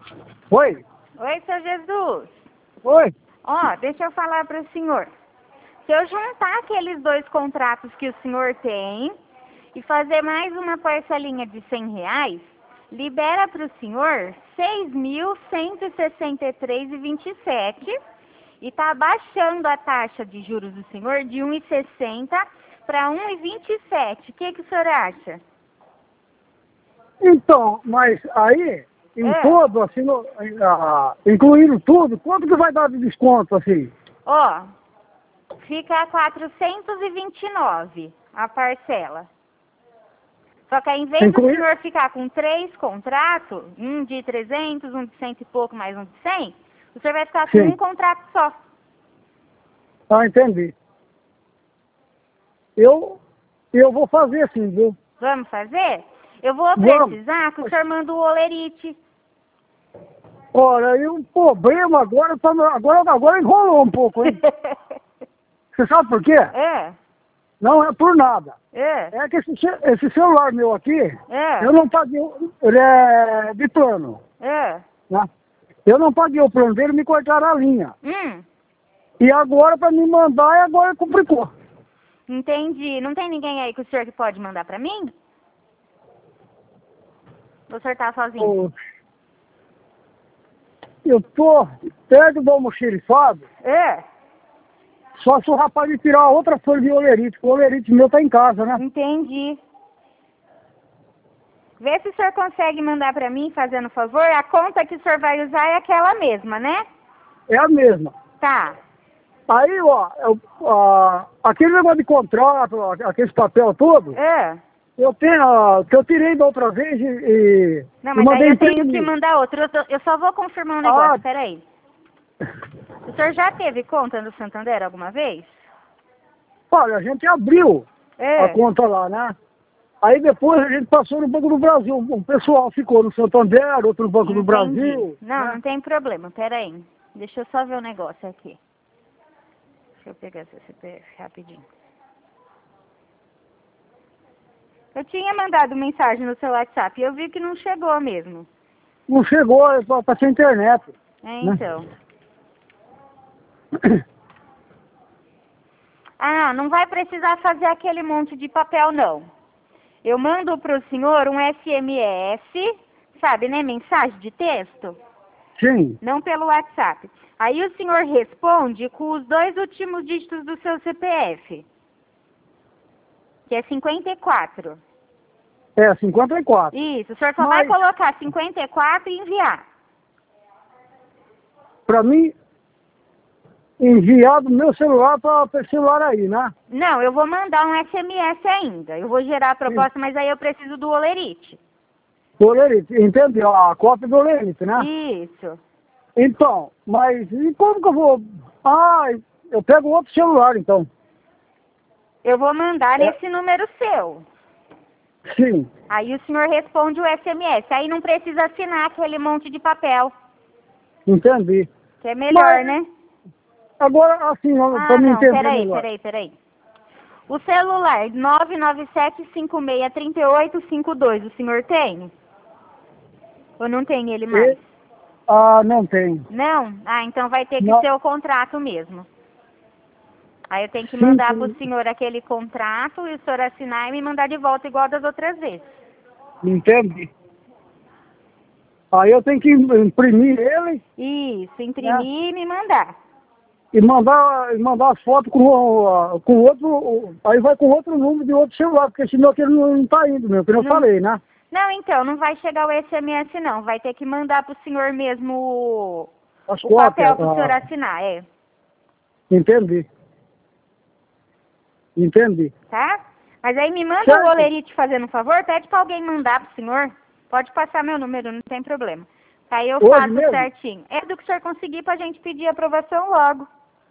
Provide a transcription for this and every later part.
Oi? Oi, seu Jesus. Oi? Ó, deixa eu falar para o senhor. Se eu juntar aqueles 2 contratos que o senhor tem e fazer mais uma parcelinha de R$ 100, libera para o senhor 6.163,27 e tá baixando a taxa de juros do senhor de 1,60 para 1,27. O que o senhor acha? Então, mas aí, em todo, assim, incluindo tudo, quanto que vai dar de desconto, assim? Ó, fica 429 a parcela. Só que ao invés do senhor ficar com 3 contratos, um de 300, um de 100 e pouco, mais um de 100, o senhor vai ficar com um contrato só. Ah, entendi. Eu vou fazer assim, viu? Vamos fazer? Eu vou precisar que o senhor manda o olerite. Olha, e o problema agora enrolou um pouco, hein? Você sabe por quê? Não é por nada. É que esse celular meu aqui, eu não paguei, ele é de plano. Né? Eu não paguei o plano dele, me cortaram a linha. E agora para me mandar, agora complicou. Entendi. Não tem ninguém aí que o senhor que pode mandar para mim? Ou o senhor tá sozinho? Eu tô perto do almoxerifado. Só se o rapaz me tirar outra folha de olerite, porque o olerite meu tá em casa, né? Entendi. Vê se o senhor consegue mandar para mim, fazendo favor. A conta que o senhor vai usar é aquela mesma, né? É a mesma. Tá. Aí, ó, aquele negócio de contrato, aquele papel todo, eu tenho, que eu tirei da outra vez e não, mas aí eu tenho que mandar outro. Eu só vou confirmar um negócio, peraí. O senhor já teve conta no Santander alguma vez? Olha, a gente abriu a conta lá, né? Aí depois a gente passou no Banco do Brasil. O pessoal ficou no Santander, outro no Banco do Brasil. Não, né? não tem problema, peraí. Deixa eu só ver o negócio aqui. Deixa eu pegar seu CPF rapidinho. Eu tinha mandado mensagem no seu WhatsApp e eu vi que não chegou mesmo. Não chegou, tá sem internet. Então. Não vai precisar fazer aquele monte de papel, não. Eu mando para o senhor um SMS, sabe, né? Mensagem de texto? Sim. Não pelo WhatsApp. Aí o senhor responde com os 2 últimos dígitos do seu CPF. Que é 54. É, 54. Isso, o senhor só vai colocar 54 e enviar. Para mim, enviar do meu celular para o celular aí, né? Não, eu vou mandar um SMS ainda. Eu vou gerar a proposta, mas aí eu preciso do olerite. Do olerite, entendeu? A cópia do olerite, né? Isso. Então, mas e como que eu vou... eu pego outro celular, então. Eu vou mandar nesse número seu. Sim. Aí o senhor responde o SMS. Aí não precisa assinar aquele monte de papel. Entendi. Que é melhor, né? Agora, assim, para me entender Peraí. O celular 997563852, o senhor tem? Ou não tem ele mais? Não tem. Não? Então vai ter que ser o contrato mesmo. Aí eu tenho que mandar para o senhor aquele contrato e o senhor assinar e me mandar de volta igual das outras vezes. Entendi. Aí eu tenho que imprimir ele. Isso, imprimir e me mandar. E mandar as fotos com outro, aí vai com outro número de outro celular, porque senão aquele não tá indo mesmo, que eu falei, né? Não, então, não vai chegar o SMS não, vai ter que mandar pro senhor mesmo o papel pro senhor assinar, Entendi. Tá? Mas aí me manda o olerite fazendo um favor, pede pra alguém mandar pro senhor. Pode passar meu número, não tem problema. Aí eu faço certinho. É do que o senhor conseguir pra gente pedir aprovação logo.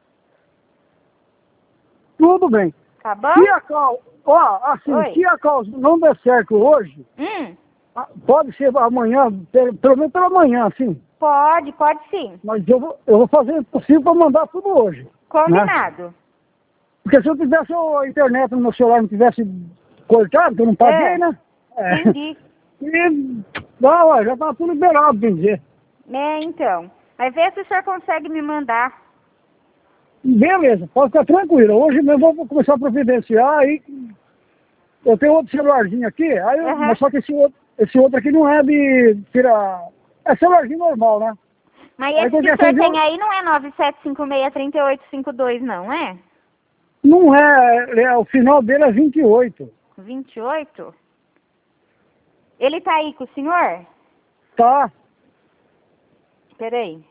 Tudo bem. Tá bom? Se a causa, se a causa não der certo hoje, pode ser amanhã, pelo menos pela manhã, assim. Pode sim. Mas eu vou fazer o possível para mandar tudo hoje. Combinado. Né? Porque se eu tivesse a internet no meu celular não tivesse cortado, que eu não paguei, né? Entendi. Já tá tudo liberado, bem dizer. Então. Mas vê se o senhor consegue me mandar. Beleza, pode ficar tranquilo. Hoje mesmo eu vou começar a providenciar, aí eu tenho outro celularzinho aqui, aí mas só que esse outro aqui não é de tirar... É celularzinho normal, né? Mas esse que o senhor tem aí não é 97563852, não é? Não é, o final dele é 28. 28? Ele tá aí com o senhor? Tá. Peraí.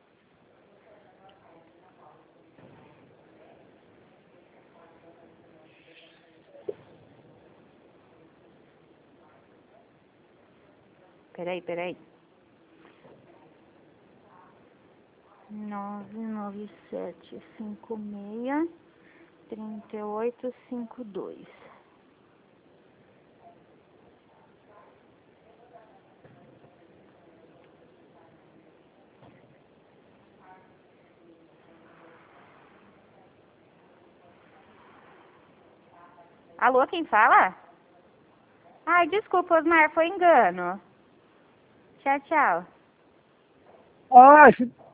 Peraí. 997563852. Alô, quem fala? Ai, desculpa, Osmar, foi engano. Tchau. Ah,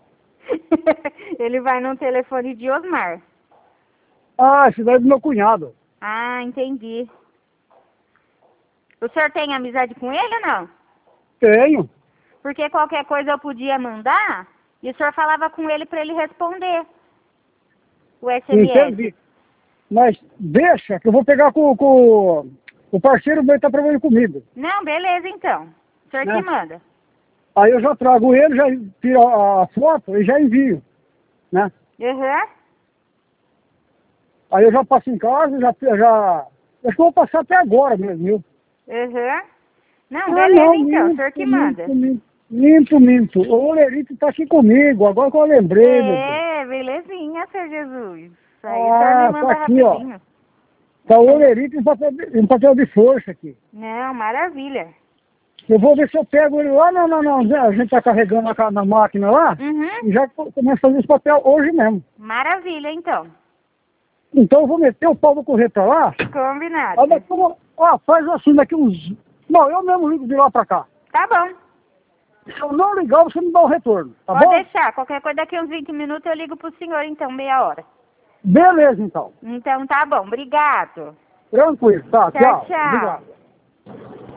Ele vai no telefone de Osmar. Esse daí é do meu cunhado. Ah, entendi. O senhor tem amizade com ele ou não? Tenho. Porque qualquer coisa eu podia mandar e o senhor falava com ele para ele responder o SMS. Entendi. Mas deixa que eu vou pegar com o parceiro vai estar trabalhando comigo. Não, beleza então. O senhor que manda. Aí eu já trago ele, já tiro a foto e já envio, né? Aí eu já passo em casa, já... Acho que eu vou passar até agora mesmo, viu? Não, beleza então, o senhor que manda. Minto. O Olerito tá aqui comigo, agora que eu lembrei. Belezinha, Senhor Jesus. Aí o senhor me manda tá aqui, rapidinho. Ó. Tá o Olerito em papel de força aqui. Não, maravilha. Eu vou ver se eu pego ele lá, não, a gente tá carregando na máquina lá, e já começa a fazer esse papel hoje mesmo. Maravilha, então. Então eu vou meter o pau do correio pra lá. Combinado. Faz assim, daqui uns... Não, eu mesmo ligo de lá pra cá. Tá bom. Se eu não ligar, você me dá o retorno, tá bom? Pode deixar, qualquer coisa daqui uns 20 minutos eu ligo pro senhor, então, meia hora. Beleza, então. Então tá bom, obrigado. Tranquilo, tá, tchau. Tchau. Obrigado.